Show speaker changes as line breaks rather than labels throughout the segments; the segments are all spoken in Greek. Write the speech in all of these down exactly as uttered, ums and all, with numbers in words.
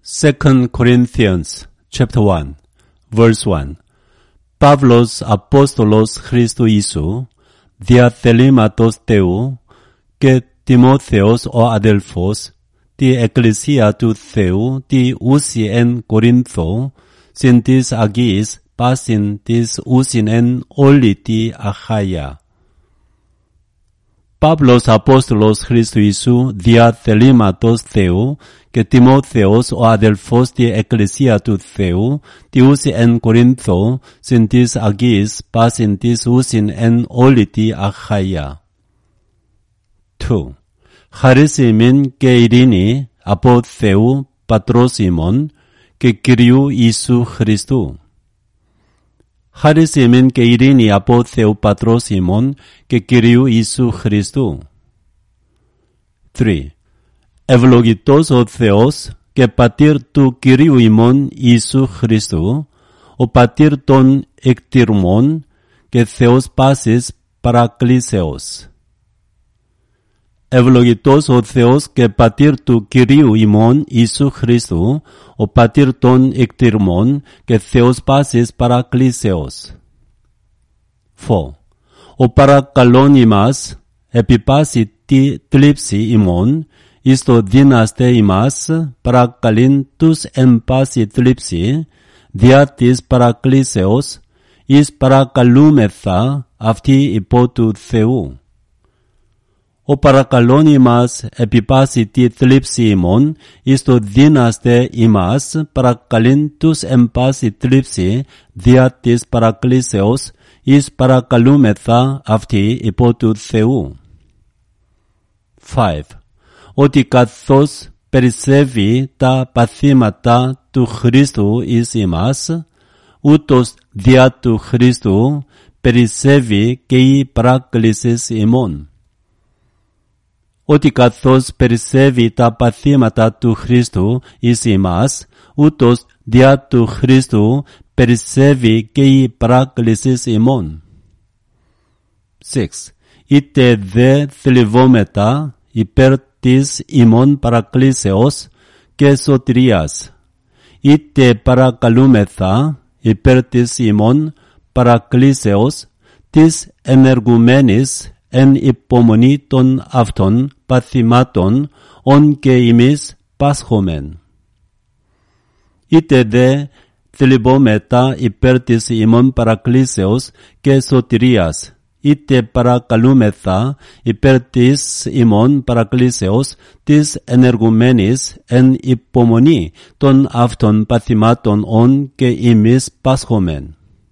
Second Corinthians chapter one, verse one. Pavlos Apostolos Christu Isu, διαθελήματος Θεού και Τιμόθεος ο αδελφός, τη εκκλησία του Θεού, τη ούσι εν Κορίνθο, συν της Αγίας πάσιν της ούσιν εν όλη τη Αχάια. Παύλος Απόστολος Χριστού Ιησού δια θελήματος Θεού και Τιμόθεος ο αδελφός τη εκκλησία του Θεού, τη ούσι εν Κορίνθο, συν της Αγίας πάσιν της ούσιν εν όλη τη Αχάια. two. χαρίσιμην και ειρήνη από Θεού Πατρός ημών και Κυρίου Ιησού Χριστού. χαρίσιμην και ειρήνη από Θεού Πατρός ημών και Κυρίου Ιησού Χριστού. three. ευλογητός ο Θεός και Πατήρ του Κυρίου ημών Ιησού Χριστού, ο Πατήρ των εκτιρμών και Θεός πάσης παρακλήσεως. Ευλογητός ο Θεός και Πατήρ του Κυρίου ημών Ιησού Χριστού, ο Πατήρ των εκτιρμών και Θεός πάσης παρακλήσεως. four. Ο παρακαλών ημάς επί πάση τη θλίψη ημών, εις το δύναστε ημάς παρακαλήν τους εν πάση θλίψη, διά της παρακλήσεως, εις παρακαλούμεθα αυτή υπό του Θεού. Ο παρακαλών ημάς επί πάση τη θλίψη ημών, εις το δύναστε ημάς παρακαλήν τους εν πάση θλίψη, διά της παρακλήσεως, εις παρακαλούμεθα αυτή υπό του Θεού. five. Ότι καθώς περισσεύει τα παθήματα του Χριστού εις ημάς, ούτως διά του Χριστού περισσεύει και η παράκλησης ημών. Ότι καθώς περισσεύει τα παθήματα του Χριστού εις ημάς, ούτως διά του Χριστού περισσεύει και η παράκλησης ημών. six. Είτε δε θλιβόμετα υπέρ της ημών παρακλήσεως και σωτηρίας, είτε παρακαλούμεθα υπέρ της ημών παρακλήσεως, της ενεργουμένης εν υπομονή των αυτών παθημάτων, ον και ημείς πάσχομεν. Είτε δε θλιβόμετα υπέρ της ημών παρακλήσεως και σωτηρίας, είτε παρακαλούμεθα υπέρ της ημών παρακλήσεως, της ενεργουμένης εν υπομονή των αυτών παθημάτων, ον και ημείς πάσχομεν.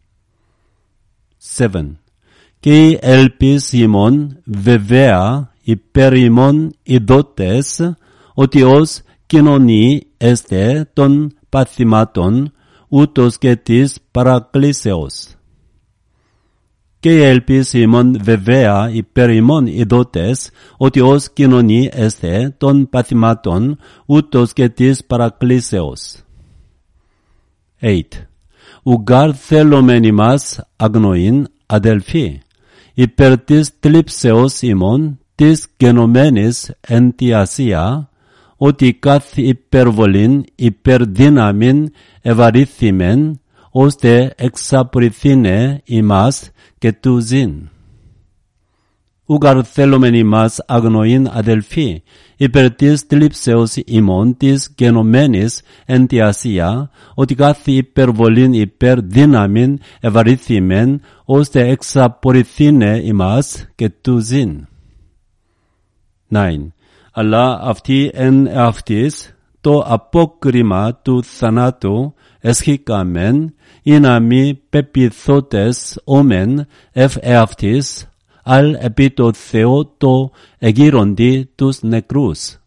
seven. Και η ελπίς ημών βεβαία υπέρ ημών ειδότες, ότι ως κοινωνή εστε των παθημάτων, ούτως και της παρακλήσεως. Και η ελπίς ημών βεβαία υπέρ ημών ειδότες, ότι ως κοινωνή εστε των παθημάτων, ούτως και της παρακλήσεως. eight. Ουγάρ θέλομεν ημάς αγνοήν, αδελφοί, υπέρ της θλίψεως ημών, της γενομένης εν τη Ασία, ότι καθ' υπερβολήν υπερδύναμην ευαρύθημεν, ώστε εξαπορηθήνε ημάς και του ζήν. Ουγαρ θέλομεν ημάς αγνοήν, αδελφοί, υπέρ της θλίψεως ημών, της γενομένης εν τη Ασία, ότι καθ' υπερβολήν υπερδύναμην ευαρύθημεν, ώστε εξαπορηθήνε ημάς και του ζήν. nine. Αλλά αυτή εν εαυτής το απόκριμα του θανάτου εσχήκαμεν, ή να μη πεποιθώτες όμεν εφ εαυτής, αλ επί το Θεό το εγείροντι τους νεκρούς.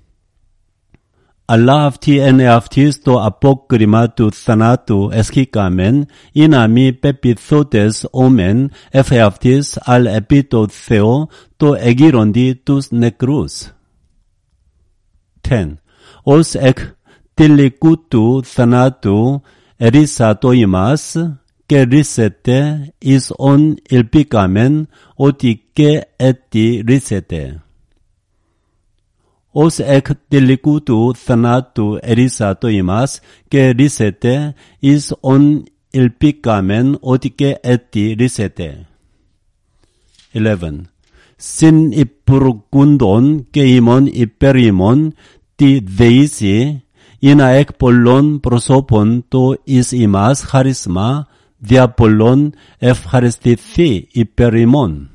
Αλλά αυτή εν εαυτής το απόκριμα του θανάτου εσχήκαμεν, ή να μη πεποιθώτες όμεν εφ εαυτής, αλ επί το Θεό το εγείροντι τους νεκρούς. ten. Ως εκ τελικού του θανάτου ερίσατο ημάς, και ρίσετε εις ον ελπίκαμεν, ότι και έτι ρίσετε. os ek delikutu thanatu erisato imas ke risete is on ilpikamen otike eti risete. eleven. Sin ipurgundon ke imon iperimon ti deisi ina ek pollon prosopon to is imas charisma diapollon efcharistithi iperimon.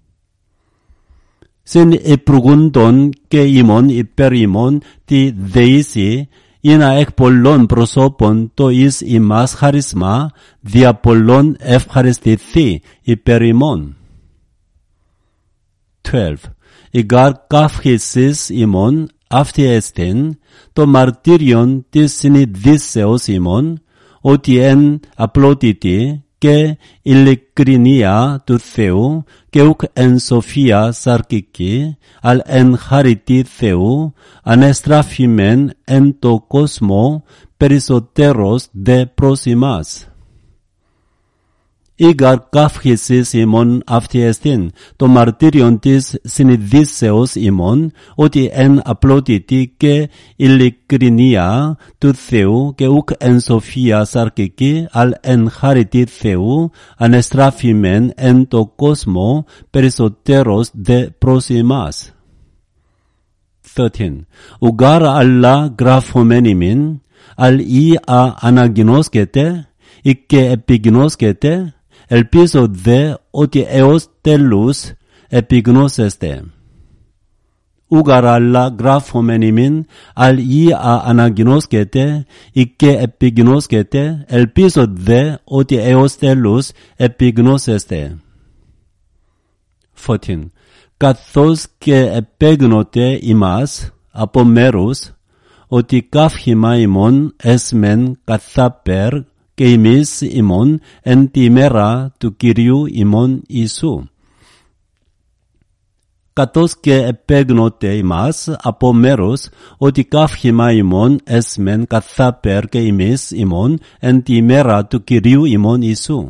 Sin ipurgundon ke imon iperimon ti deisi ina ek pollon prosopon to is imas charisma diapollon efcharistithi iperimon. twelve. Igar kafhisis imon aftiestin to martyrion tis sinidisseos imon otien aplotiti ke illikrinia tu theu keuk en Sofia sarkiki al en chariti theu anestraphimen en to cosmo perisoteros de prosimas. Igar kafhisis imon aftiestin to martyrion tis sinidisseos imon oti en aplotiti ke illikrinia tu theu ke uk en Sofia sarkiki al en chariti theu anestraphimen en to cosmo perisoteros de prosimas. thirteen. Ugara alla graphomenimin al i a anaginoskete ikke epignoskete el piso de oti eos telus epignoseste. Ugara la graphomenimin al i a anaginoskete ikke epignoskete el piso de oti eos telus epignoseste. fourteen. Καθώς και επέγνωτε ημάς από μέρους ότι καύχημα ημών έσμεν καθάπερ και εμείς ημών εν τη μέρα του Κυρίου ημών Ιησού. Καθώς και επέγνωτε ημάς από μέρους ότι καύχημα ημών έσμεν καθάπερ και εμείς ημών εν τη μέρα του Κυρίου ημών Ιησού.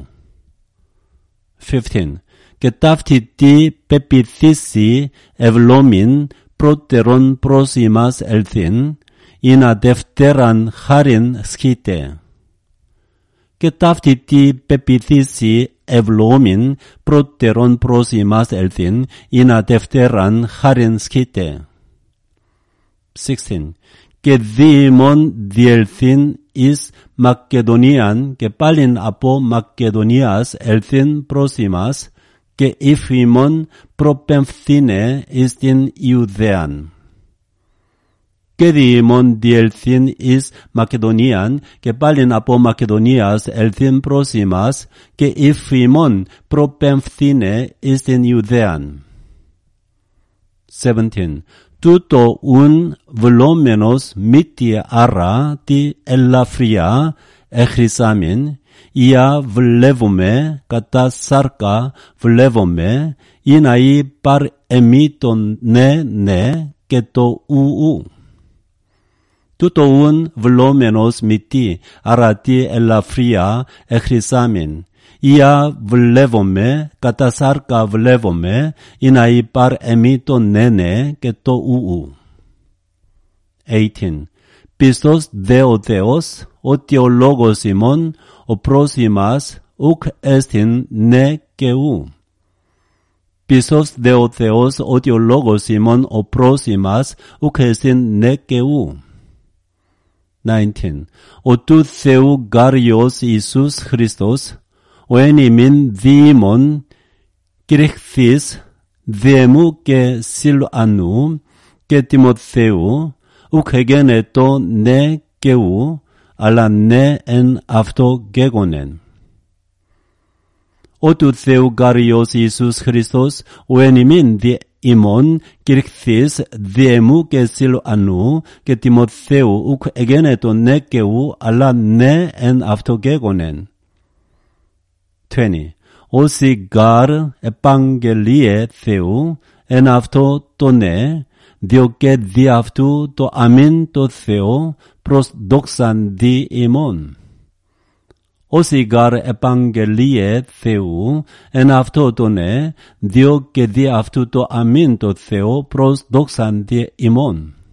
fifteen. Και ταύτη τι πεπιθήσει ευλόμην πρώτερον προς ημάς ελθύν, εινά δευτέραν χάριν σχήτε. Και ταύτη τι πεπιθήσει ευλόμην πρώτερον προς ημάς ελθύν, εινά δευτέραν χάριν σχήτε. sixteen. Και διήμον διελθύν εις Μακεδονίαν και πάλιν από Μακεδονίας ελθύν προς ημάς, και υφήμων προπεμφθήνε εις την Ιουδαίαν. Και διήμων διελθύν εις Μακεδονίαν και πάλιν από Μακεδονίας ελθύν προς ημάς, και υφήμων προπεμφθήνε εις την Ιουδαίαν. seventeen. Τούτο ουν βλόμενος μύτη άρα τη ελαφριά εχρυσάμιν, Ia βλέπουμε κατά σάρκα βλέπουμε είναι η παρ εμεί το ναι ναι και το ου ου. Τούτο ουν βλόμενος μυτή άρα τι ελαφριά εχρυσάμιν. Ia βλέπουμε κατά σάρκα βλέπουμε είναι η παρ εμεί το ναι ναι και το ου ου. eighteen. Πιστός δε ο Θεός ότι ο λόγος ημών ο προς ημάς ουκ έστιν ναι και ου. Πιστός δε ο Θεός ότι ο λόγος ημών ο προς ημάς ουκ έστιν ναι και ου. nineteen. Ο του Θεού Γάριος Ιησούς Χριστός, ο εν ημίν διήμων κηρυχθείς διεμού και Σιλανού και Τιμοθεού, ουκ εγένετο ναι και ου, αλλά ναι εν αυτό γέγονεν. Ο του Θεού Γάριος Ιησούς Χριστός, ο εν ημίν δι ημών κηρυχθείς διεμού και Σιλανού και Τιμοθεού, ουκ εγένετο ναι και ου, αλλά ναι εν αυτό γέγονεν. twenty. Όσοι γάρ επαγγελίε Θεού, εν αυτό το ναι, διό και δι' αυτού το αμήν το Θεό προς δόξαν δι' ημών. Όσοι γάρ επαγγελίε Θεού, εν αυτό το ναι, διό και δι' αυτού το αμήν το Θεό προς δόξαν δι' ημών.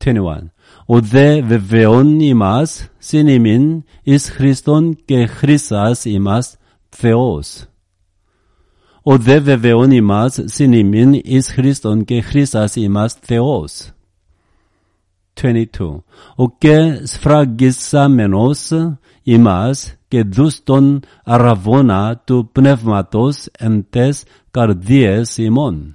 twenty-one. Ο δε βεβαιών ημάς συν ημίν εις Χριστόν και Χρυσάς ημάς Θεός. Ο δε βεβαιών ημάς συν ημίν εις Χριστόν και Χρυσάς ημάς Θεός. twenty-two. Ο και σφραγισάμενος ημάς και δους τον αραβώνα του πνεύματος εν τες καρδίες ημών.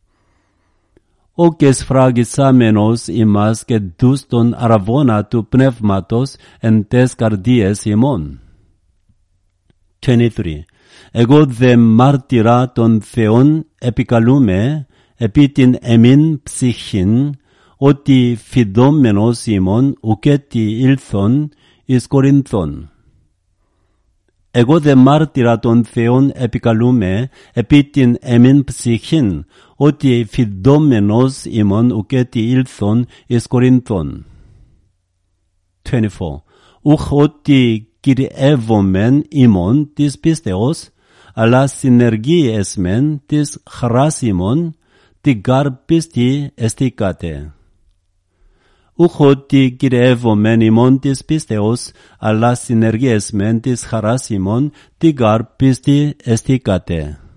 Ο και σφραγισάμενος ημάς και δους τον αραβώνα του πνεύματος εν τες καρδίες ημών. twenty-three. Εγώ δε μάρτυρα των Θεών επικαλούμε επί την εμήν ψυχήν, ότι φιδόμενος ημών ουκέτι ήλθον εις Κορινθόν. Εγώ δε μάρτυρα των Θεών επικαλούμε επί την εμήν ψυχήν, ότι φιδόμενος ημών ουκέτι ήλθον εις Κορινθόν. twenty-four. Ουχ ότι κυριεύομεν ημών της πίστεως, αλλά συνεργίεσμεν της χαράς ημών, την καρ πίστη εστίκατε. Ουχ ότι κυριεύομεν ημών της πίστεως, αλλά συνεργίεσμεν της χαράς ημών, την καρ πίστη εστίκατε.